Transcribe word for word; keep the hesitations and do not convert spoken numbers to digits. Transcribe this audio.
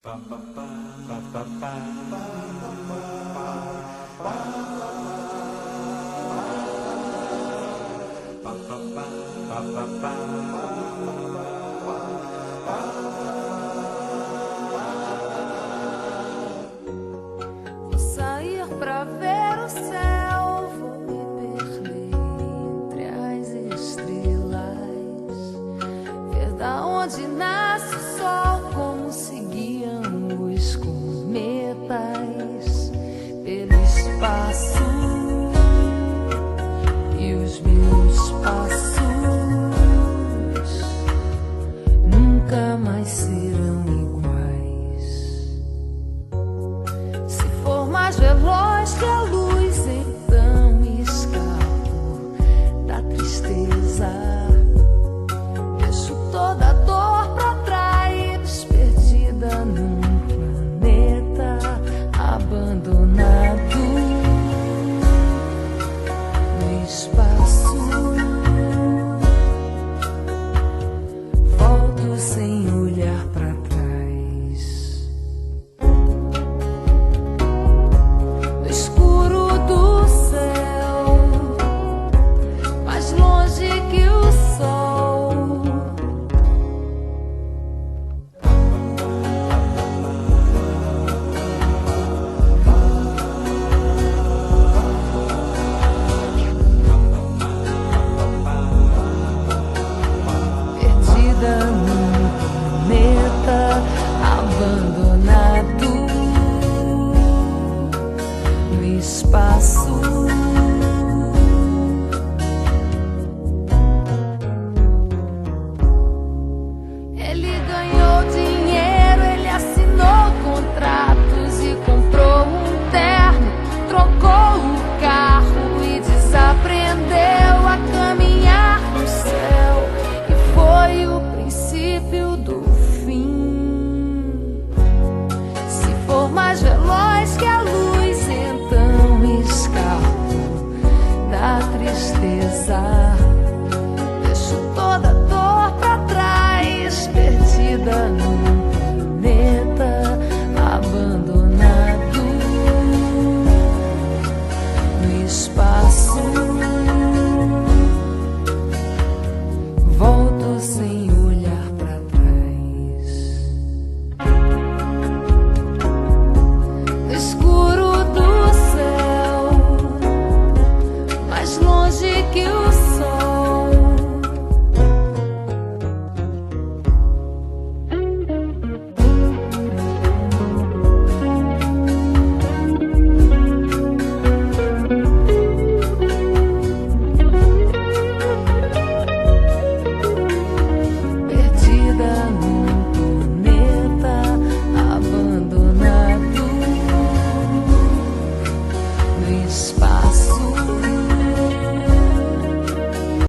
Vou sair pra ver o céu, vou me perder entre as estrelas, ver da onde nasce o sol, como se guiam os cometas pelo espaço, e os meus passos nunca mais serão iguais. Se for mais veloz que a luz, então escapo da tristeza, deixo toda a dor pra trás, perdida num planeta abandonado no espaço. Volto sem olhar pra trás, no escuro do céu, mais longe que o sol. Perdida num planeta abandonado.